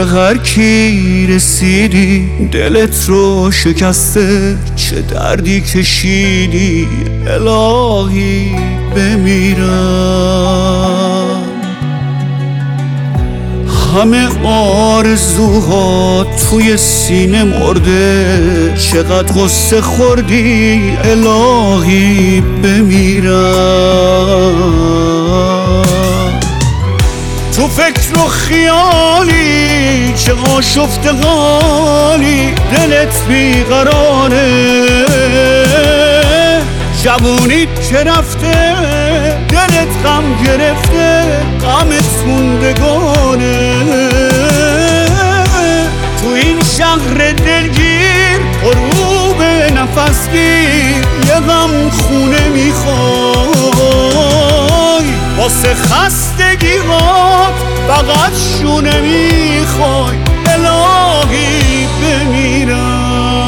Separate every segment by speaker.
Speaker 1: به هر کی رسیدی دلت رو شکسته، چه دردی کشیدی الهی بمیرم. همه آرزوها توی سینه مرده، چقدر غصه خوردی الهی بمیرم. تو فکر و خیالی چه آشفته حالی، دلت بیقراره، جوونیت که رفته دلت غم گرفته، غمت موندگاره. تو این شهر دلگیر غروب نفس گیر، یه غم خونه میخوای، واسه خستگیات فقط شونه میخوای الهی بمیرم.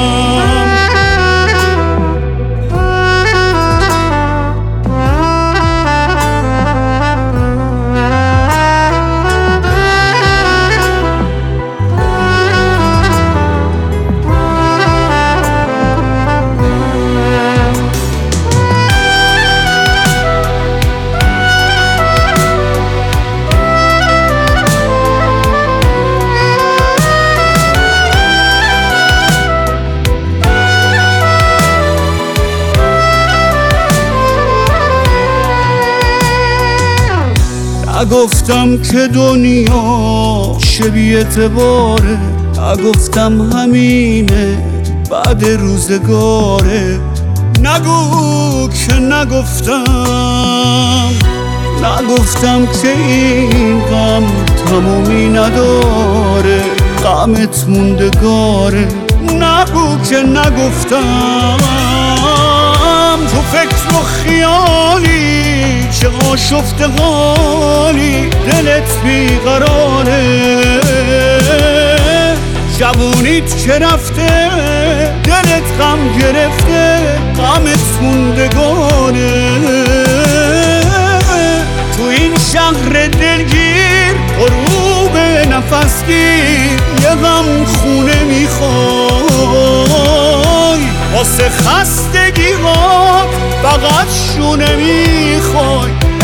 Speaker 1: نگفتم که دنیا چه بی اعتباره، نگفتم همینه بعد روزگاره. نگو که نگفتم که این غم تمومی نداره، غمت موندگاره. نگو که نگفتم، تو فکر و خیالی چه آشفته حالی، دلت بیقراره، جوونیت که رفته دلت غم گرفته، غمت موندگاره. تو این شهر دلگیر غروب نفس گیر، یه غم خونه میخوای، واسه خستگیات فقط شونه میخوای